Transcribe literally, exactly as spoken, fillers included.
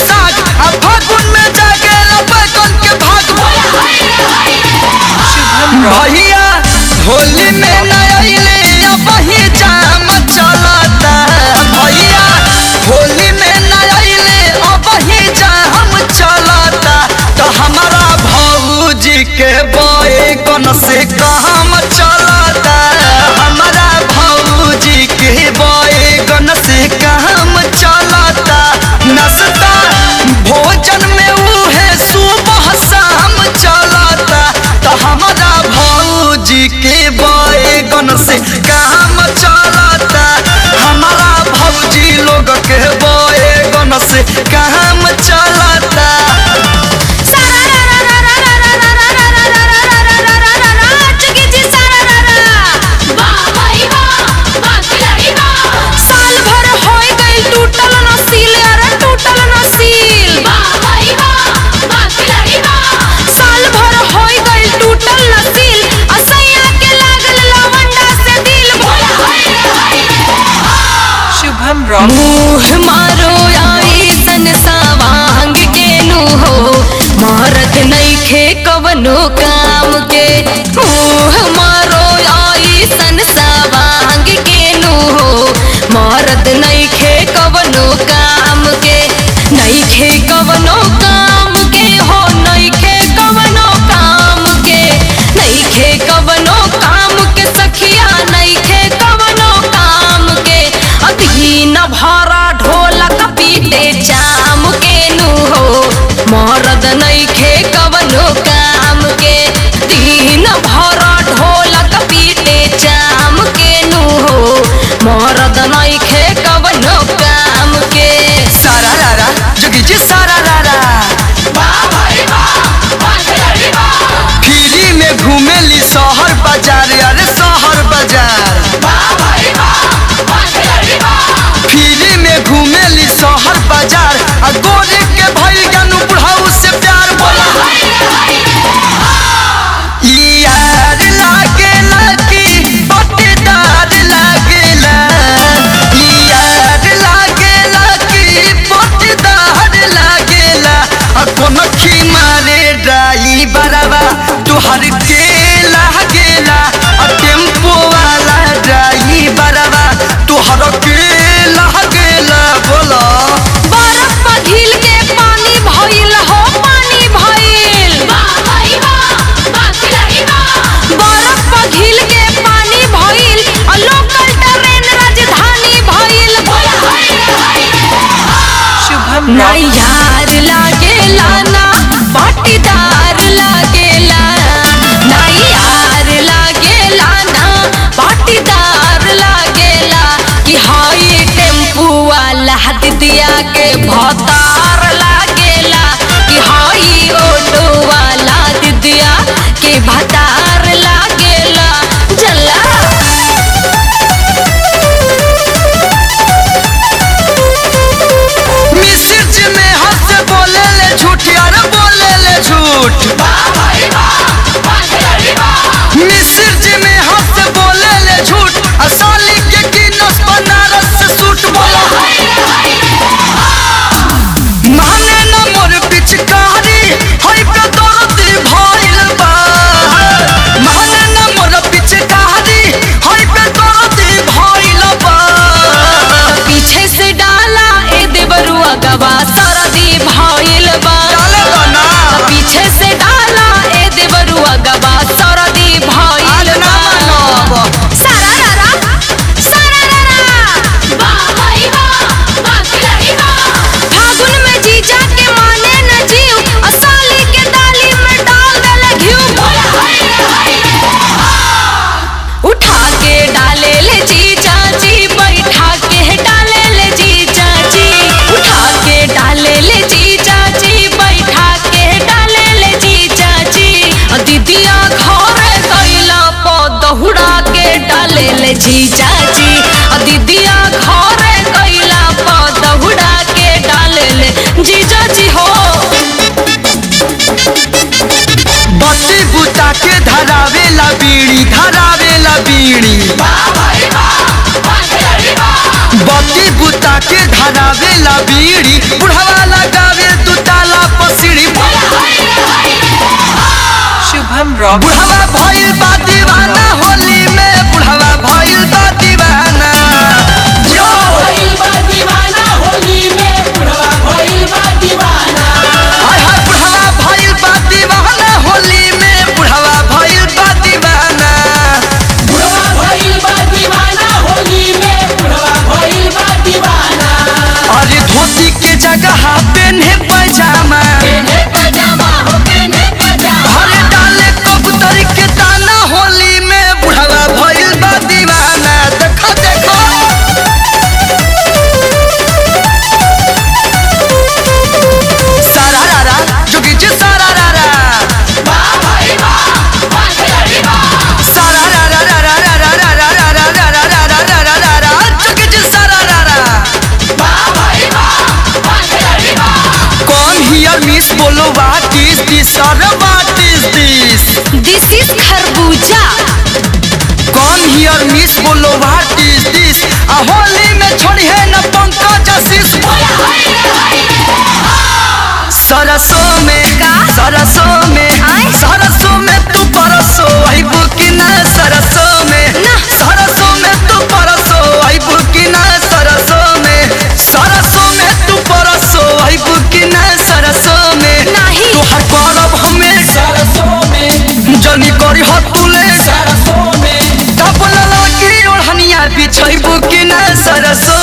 साग आ फागुन में जागेला बैगन के भाग। भैया होली में न अइले अब ही जाम चलता। भैया होली में न अइले अब ही जाम चलता। तो हमारा भौजी के बैगन से काम चलता। हमारा भौजी के बैगन से काम चलता। नाश्ता भोजन में उहे सुबह शाम चलता। तो हमारा भौजी के बैगन से काम चलता। हमारा भौजी लोग के बैगन से काम चलता। मुँह मारो आई सन सवांग के नु हो मरद नइखे कवनो काम के। मुँह मारो आई सन सवांग के नु हो मरद नइखे कवनो काम के। नइखे कवनो काम के हो नइखे कवनो काम के। नइखे कवनो काम के सखिया नइखे कवनो काम के। अधीन भरा ढोलक पीटे जाम के नु हो मरद नइखे कवनो काम के। दीन भरा ढोलक पीटे जाम के नु हो मरद नइखे कवनो काम के। सारा रारा जोगी जी सारा रारा फ्री में घूमेली शहर बाजार। अरे शहर बाजार फ्री में घूमेली शहर बाजार। आ गोरे के भइल जानू बुढ़ाऊ से प्यार बोला। यार लागेला कि पट्टेदार लागेला। यार लागेला कि पट्टेदार लागेला। आ कोनो खी मारे ड्राइवरवा तुहर के लागेला। आ टेम्पो वाला ड्राइवरवा तुहर के लागेला। बोला बरफ पघिल के पानी भइल हो पानी भइल। बरफ पघिल के पानी भइल आ लोकल ट्रेन राजधानी भइल। ना यार लागेला ना पाटीदार लागेला। ना यार लागेला ना पाटीदार लागेला। कि हाई टेम्पू वाला दिदिया के भतार लागेला। कि हाई ऑटो वाला दिदिया के भतार लागेला। जला मिस्र जी में हंस बोले ले झूठ। यार बोले ले झूठ। मिस्र जी में हंस बोले ले झूठ। असाली के गिनस बनारस से सूट। बोला माने न मोर पिचकारी होई पे दर्दी भइल बा। माने न मोर पिचकारी होई पे दर्दी भइल बा। पीछे से डाला ए देवरुआ गवा सरदी भइल बा। डाले दो ना। पीछे से डाला ए देवरुआ गवा सरदी भइल आज ना मानब। बा। सारा रारा सारा रारा फागुन में जीजा के माने न जीव। असाली के डाली में डाल देले घिउ। उठा के डाले ले जीजा जी बैठा के डाले ले जीजा जी। उठा के डाले ले जीजा जी बैठा के डाले ले जीजा जी। अ दीदिया घरे गइला प दहुड़ा के डाले ले जीजा जी। अ दीदिया घरे गइला प दहुड़ा के डाले ले जीजा जी हो। बत्ती बुता के धरावेला बीड़ी धरावेला बीड़ी। बत्ती बुता के धरावेला बीड़ी बुढ़वा लगावे रह। बुढ़वा भइल बा दीवाना होली में, बुढ़वा भइल बा दीवाना। बुढ़वा भइल बा दीवाना होली में, बुढ़वा भइल बा दीवाना। हाय हाय बुढ़वा भइल बा दीवाना होली में, बुढ़वा भइल बा दीवाना। बुढ़वा भइल बा दीवाना होली में, बुढ़वा भइल बा दीवाना। अरे धोती के जगह पेन्हे पैजामा, पेन्हे पैजामा हो पेन्हे पैजामा। अरे डाले कबूतर के दाना होली में, बुढ़वा भइल बा दीवाना। देखो देखो सारा रारा जोगी जी सारा रारा, वाह भाई वाह, वाह खिलाड़ी वाह। सारा रारा रारा रारा रारा रारा रारा रारा रारा रारा जोगी जी सारा रारा। वाह भाई वाह, वाह खिलाड़ी वाह। कौन हियर मिस बोलो व्हाट इज दिस, अरे what is this. This is खरबूजा। कौन हियर मिस बोलो व्हाट इज दिस। आ होली में छोड़ी है न पंकज आशीष। बोला हाय रे हाय रे। सरसों में का? सरसों में आय? सरसों में तू परसो आइबू कि ना सरसों में ना। सरसों में तू परसो आइबू कि ना सरसों में सरसों में तू परसो आइबू कि ना सरसों में नाही। तोहर करब हमें सरसों में, जनी करी हतुले सरसों में, तब लला की ओढ़निया बिछैबू कि ना सरसों